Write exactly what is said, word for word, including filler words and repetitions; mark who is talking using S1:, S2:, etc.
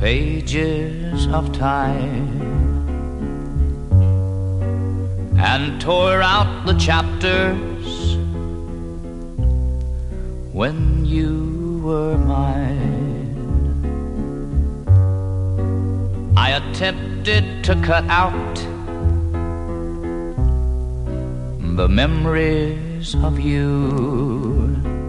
S1: pages of time and tore out the chapters when you were mine. I attempted to cut out the memories of you